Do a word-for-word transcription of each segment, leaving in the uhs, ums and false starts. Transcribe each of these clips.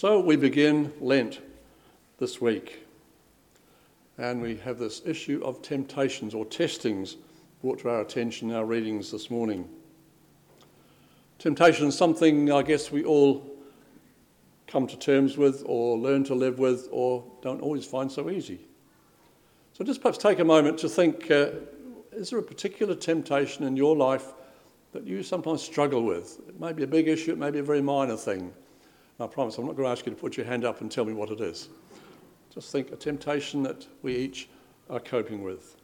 So we begin Lent this week, and we have this issue of temptations or testings brought to our attention in our readings this morning. Temptation is something I guess we all come to terms with or learn to live with or don't always find so easy. So just perhaps take a moment to think, uh, is there a particular temptation in your life that you sometimes struggle with? It may be a big issue, it may be a very minor thing. I promise I'm not going to ask you to put your hand up and tell me what it is. Just think a temptation that we each are coping with.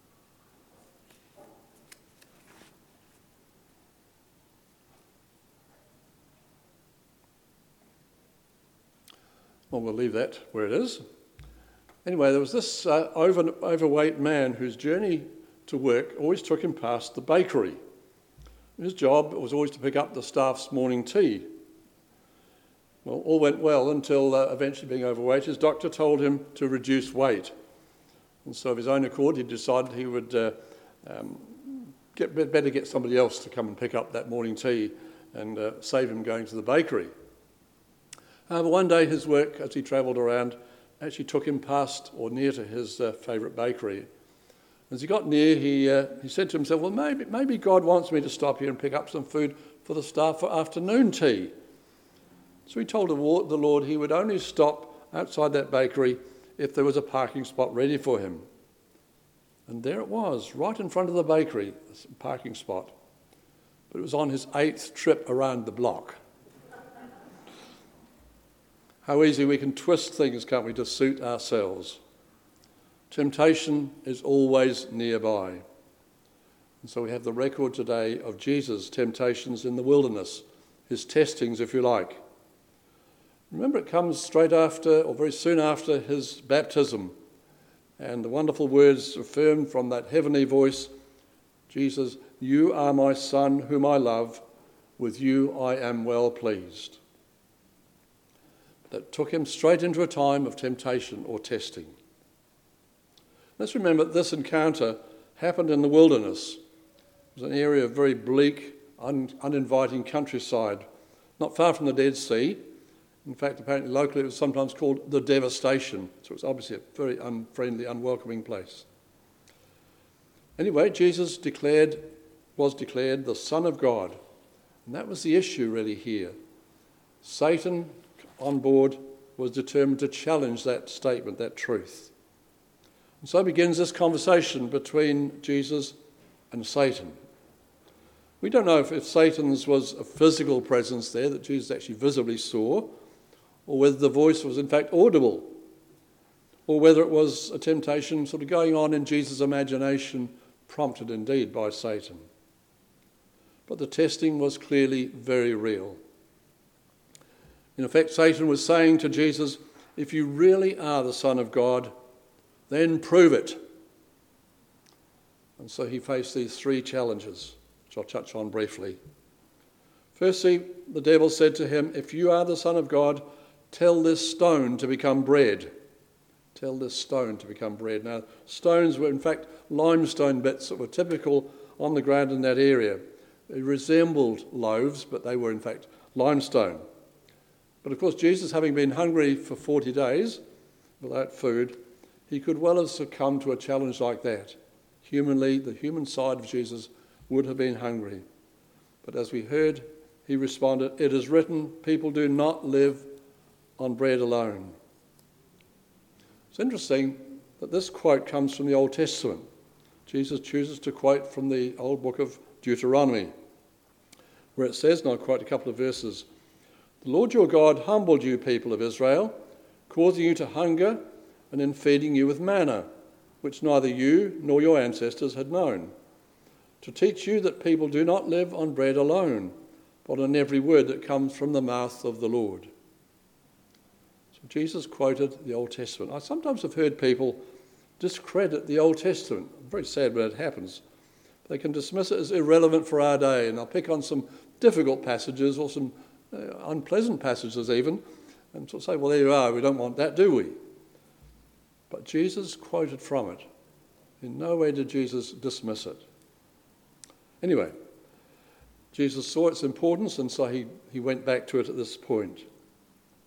Well, we'll leave that where it is. Anyway, there was this uh, over, overweight man whose journey to work always took him past the bakery. His job was always to pick up the staff's morning tea. Well, all went well until uh, eventually, being overweight, his doctor told him to reduce weight. And so of his own accord, he decided he would uh, um, get better get somebody else to come and pick up that morning tea and uh, save him going to the bakery. However, one day his work, as he travelled around, actually took him past or near to his uh, favourite bakery. As he got near, he uh, he said to himself, well, maybe, maybe God wants me to stop here and pick up some food for the staff for afternoon tea. So he told the Lord he would only stop outside that bakery if there was a parking spot ready for him. And there it was, right in front of the bakery, a parking spot. But it was on his eighth trip around the block. How easy we can twist things, can't we, to suit ourselves. Temptation is always nearby. And so we have the record today of Jesus' temptations in the wilderness, his testings, if you like. Remember, it comes straight after, or very soon after, his baptism. And the wonderful words affirmed from that heavenly voice, Jesus, you are my Son whom I love, with you I am well pleased. That took him straight into a time of temptation or testing. Let's remember that this encounter happened in the wilderness. It was an area of very bleak, un- uninviting countryside, not far from the Dead Sea. In fact, apparently locally it was sometimes called the Devastation, so it's obviously a very unfriendly, unwelcoming place. Anyway, Jesus declared, was declared the Son of God, and that was the issue really here. Satan on board was determined to challenge that statement, that truth. And so begins this conversation between Jesus and Satan. We don't know if, if Satan's was a physical presence there that Jesus actually visibly saw, or whether the voice was in fact audible, or whether it was a temptation sort of going on in Jesus' imagination, prompted indeed by Satan. But the testing was clearly very real. In effect, Satan was saying to Jesus, if you really are the Son of God, then prove it. And so he faced these three challenges, which I'll touch on briefly. Firstly, the devil said to him, if you are the Son of God, tell this stone to become bread. Tell this stone to become bread. Now, stones were in fact limestone bits that were typical on the ground in that area. They resembled loaves, but they were in fact limestone. But of course, Jesus, having been hungry for forty days without food, he could well have succumbed to a challenge like that. Humanly, the human side of Jesus would have been hungry. But as we heard, he responded, it is written, people do not live on bread alone. It's interesting that this quote comes from the Old Testament. Jesus chooses to quote from the old book of Deuteronomy, where it says, and I'll quote a couple of verses, the Lord your God humbled you, people of Israel, causing you to hunger and in feeding you with manna, which neither you nor your ancestors had known, to teach you that people do not live on bread alone, but on every word that comes from the mouth of the Lord. So Jesus quoted the Old Testament. I sometimes have heard people discredit the Old Testament. I'm very sad when it happens. They can dismiss it as irrelevant for our day, and I'll pick on some difficult passages or some uh, unpleasant passages even, and sort of say, well, there you are, we don't want that, do we? But Jesus quoted from it. In no way did Jesus dismiss it. Anyway, Jesus saw its importance, and so he, he went back to it at this point.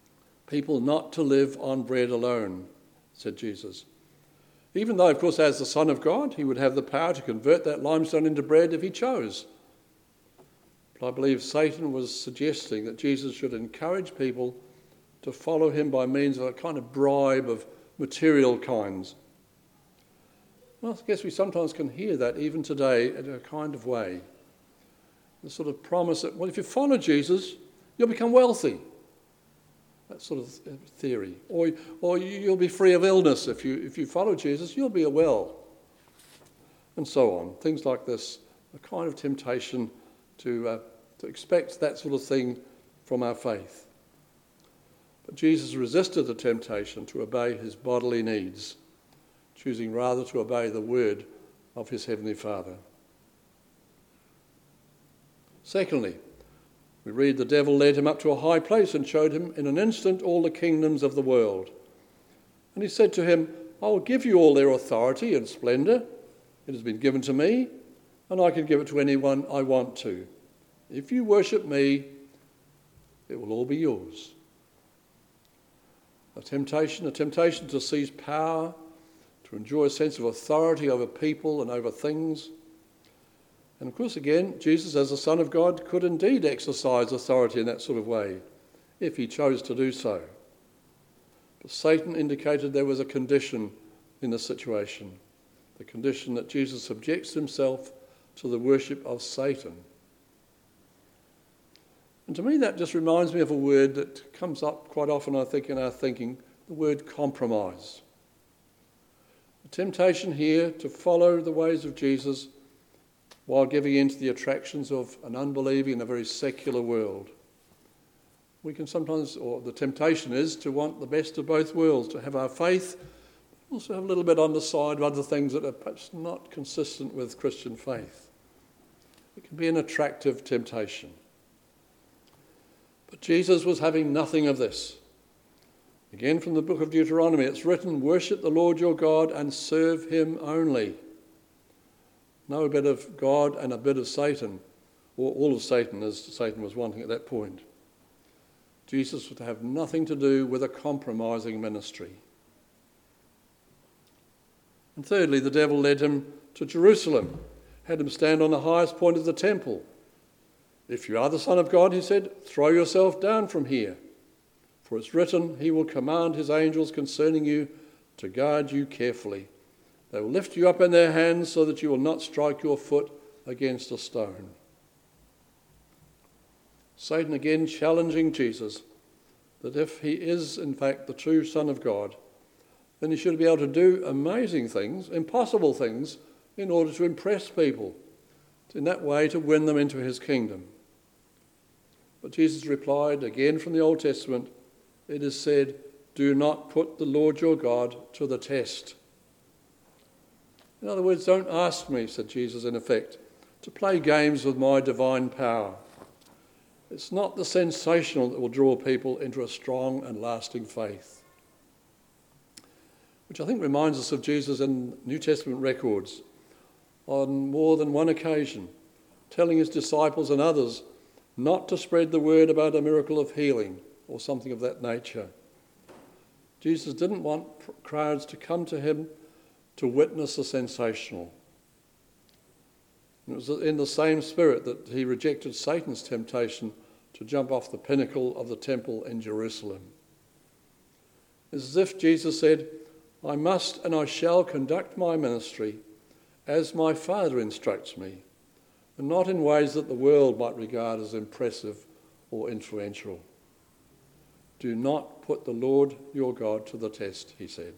people not to live on bread alone, said Jesus. Even though, of course, as the Son of God, he would have the power to convert that limestone into bread if he chose. But I believe Satan was suggesting that Jesus should encourage people to follow him by means of a kind of bribe of material kinds. Well, I guess we sometimes can hear that even today in a kind of way. The sort of promise that, well, if you follow Jesus, you'll become wealthy. That sort of theory. Or, or you'll be free of illness. If you, if you follow Jesus, you'll be well. And so on. Things like this, a kind of temptation to, uh, to expect that sort of thing from our faith. But Jesus resisted the temptation to obey his bodily needs, choosing rather to obey the word of his heavenly Father. Secondly, we read the devil led him up to a high place and showed him in an instant all the kingdoms of the world. And he said to him, I will give you all their authority and splendour. It has been given to me, and I can give it to anyone I want to. If you worship me, it will all be yours. A temptation, a temptation to seize power, to enjoy a sense of authority over people and over things. And of course, again, Jesus, as the Son of God, could indeed exercise authority in that sort of way, if he chose to do so. But Satan indicated there was a condition in the situation, the condition that Jesus subjects himself to the worship of Satan. And to me, that just reminds me of a word that comes up quite often, I think, in our thinking, the word compromise. The temptation here to follow the ways of Jesus while giving in to the attractions of an unbelieving and a very secular world. We can sometimes, or the temptation is, to want the best of both worlds, to have our faith, also have a little bit on the side of other things that are perhaps not consistent with Christian faith. It can be an attractive temptation. But Jesus was having nothing of this. Again, from the book of Deuteronomy, it's written, worship the Lord your God and serve him only. No bit of God and a bit of Satan, or all of Satan, as Satan was wanting at that point. Jesus would have nothing to do with a compromising ministry. And thirdly, the devil led him to Jerusalem, had him stand on the highest point of the temple. If you are the Son of God, he said, throw yourself down from here. For it's written, he will command his angels concerning you to guard you carefully. They will lift you up in their hands so that you will not strike your foot against a stone. Satan again challenging Jesus that if he is in fact the true Son of God, then he should be able to do amazing things, impossible things, in order to impress people, in that way to win them into his kingdom. But Jesus replied, again from the Old Testament, it is said, do not put the Lord your God to the test. In other words, don't ask me, said Jesus in effect, to play games with my divine power. It's not the sensational that will draw people into a strong and lasting faith. Which I think reminds us of Jesus in New Testament records on more than one occasion, telling his disciples and others not to spread the word about a miracle of healing or something of that nature. Jesus didn't want crowds to come to him to witness the sensational. And it was in the same spirit that he rejected Satan's temptation to jump off the pinnacle of the temple in Jerusalem. It's as if Jesus said, I must and I shall conduct my ministry as my Father instructs me, and not in ways that the world might regard as impressive or influential. Do not put the Lord your God to the test, he said.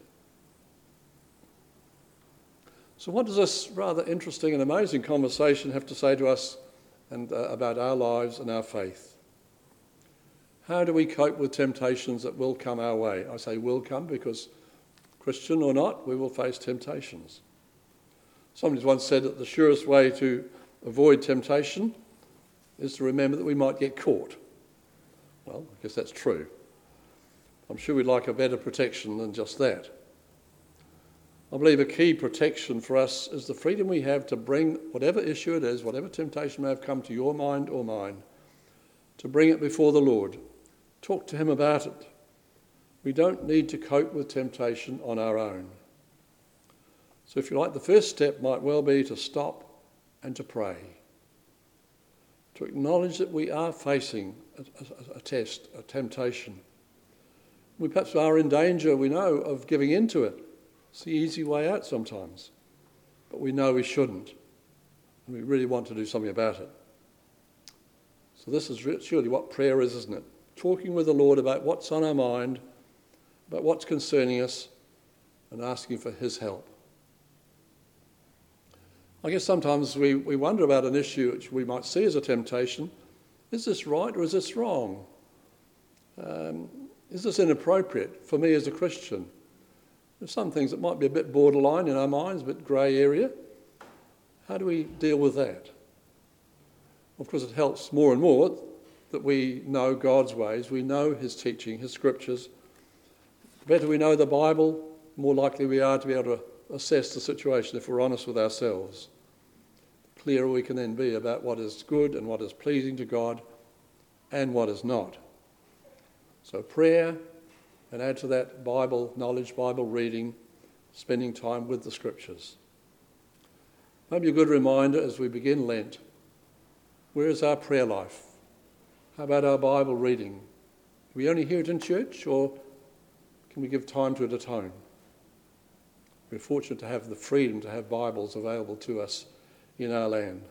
So what does this rather interesting and amazing conversation have to say to us and uh, about our lives and our faith? How do we cope with temptations that will come our way? I say will come because, Christian or not, we will face temptations. Somebody once said that the surest way to avoid temptation is to remember that we might get caught. Well, I guess that's true. I'm sure we'd like a better protection than just that. I believe a key protection for us is the freedom we have to bring whatever issue it is, whatever temptation may have come to your mind or mine, to bring it before the Lord. Talk to him about it. We don't need to cope with temptation on our own. So if you like, the first step might well be to stop and to pray. To acknowledge that we are facing a, a, a test, a temptation. We perhaps are in danger, we know, of giving in to it. It's the easy way out sometimes. But we know we shouldn't. And we really want to do something about it. So this is surely what prayer is, isn't it? Talking with the Lord about what's on our mind, about what's concerning us, and asking for his help. I guess sometimes we, we wonder about an issue which we might see as a temptation. Is this right or is this wrong? Um, is this inappropriate for me as a Christian? There's some things that might be a bit borderline in our minds, a bit grey area. How do we deal with that? Of course, it helps more and more that we know God's ways, we know his teaching, his scriptures. The better we know the Bible, the more likely we are to be able to assess the situation if we're honest with ourselves. The clearer we can then be about what is good and what is pleasing to God and what is not. So prayer, and add to that Bible knowledge, Bible reading, spending time with the scriptures. Maybe a good reminder as we begin Lent. Where is our prayer life? How about our Bible reading? Do we only hear it in church, or can we give time to it at home? We're fortunate to have the freedom to have Bibles available to us in our land.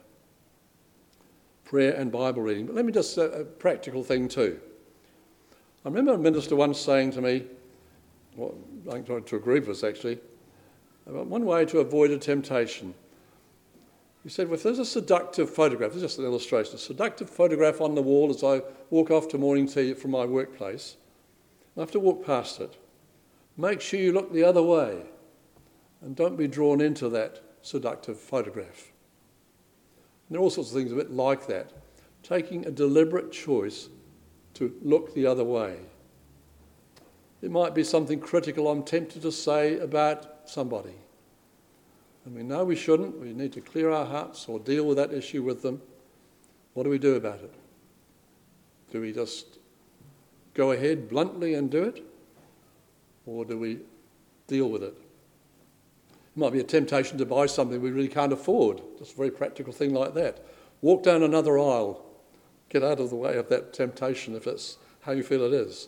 Prayer and Bible reading. But let me just, uh, a practical thing too. I remember a minister once saying to me, well, I think to a group of us actually, about one way to avoid a temptation. He said, well, if there's a seductive photograph, this is just an illustration, a seductive photograph on the wall as I walk off to morning tea from my workplace, I have to walk past it. Make sure you look the other way and don't be drawn into that seductive photograph. And there are all sorts of things a bit like that. Taking a deliberate choice to look the other way. It might be something critical I'm tempted to say about somebody. And we know we shouldn't. We need to clear our hearts or deal with that issue with them. What do we do about it? Do we just go ahead bluntly and do it? Or do we deal with it? It might be a temptation to buy something we really can't afford. Just a very practical thing like that. Walk down another aisle. Get out of the way of that temptation if that's how you feel it is.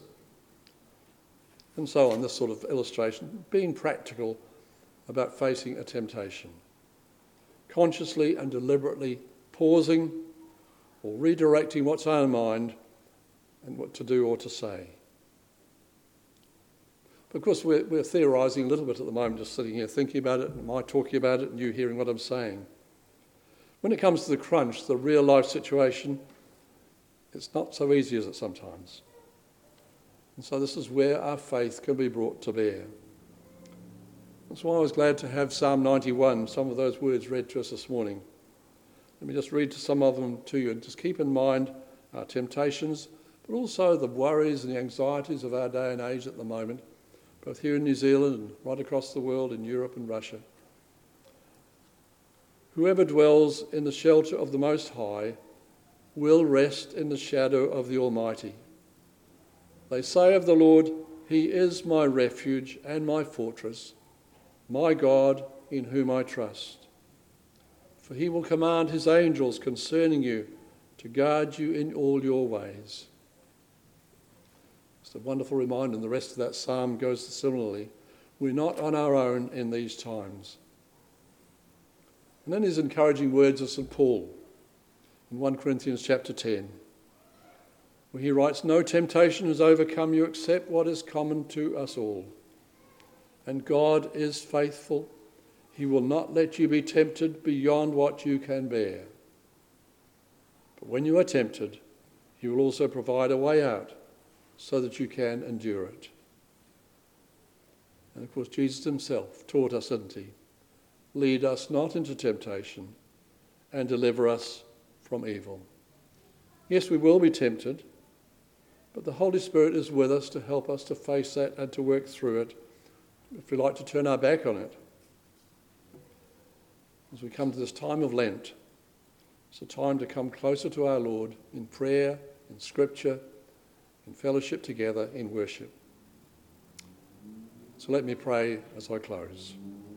And so on, this sort of illustration. Being practical about facing a temptation. Consciously and deliberately pausing or redirecting what's on our mind and what to do or to say. But of course, we're, we're theorising a little bit at the moment, just sitting here thinking about it, and am I talking about it and you hearing what I'm saying. When it comes to the crunch, the real life situation, it's not so easy as it sometimes. And so this is where our faith can be brought to bear. That's why I was glad to have Psalm ninety-one, some of those words read to us this morning. Let me just read some of them to you and just keep in mind our temptations, but also the worries and the anxieties of our day and age at the moment, both here in New Zealand and right across the world in Europe and Russia. Whoever dwells in the shelter of the Most High will rest in the shadow of the Almighty. They say of the Lord, He is my refuge and my fortress, my God in whom I trust. For he will command his angels concerning you to guard you in all your ways. It's a wonderful reminder, and the rest of that psalm goes similarly. We're not on our own in these times. And then his encouraging words of Saint Paul in First Corinthians chapter ten, where he writes, no temptation has overcome you except what is common to us all. And God is faithful. He will not let you be tempted beyond what you can bear. But when you are tempted, he will also provide a way out so that you can endure it. And of course, Jesus himself taught us, didn't he? Lead us not into temptation and deliver us from evil. Yes, we will be tempted, but the Holy Spirit is with us to help us to face that and to work through it, if we like to turn our back on it. As we come to this time of Lent, it's a time to come closer to our Lord in prayer, in scripture, in fellowship together, in worship. So let me pray as I close.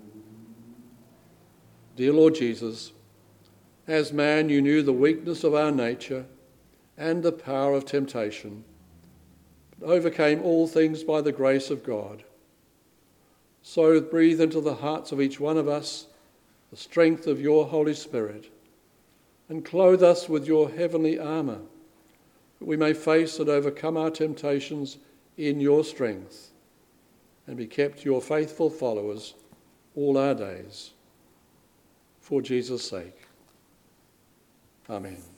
Dear Lord Jesus, as man you knew the weakness of our nature and the power of temptation, but overcame all things by the grace of God. So breathe into the hearts of each one of us the strength of your Holy Spirit, and clothe us with your heavenly armour, that we may face and overcome our temptations in your strength, and be kept your faithful followers all our days. For Jesus' sake. Amen.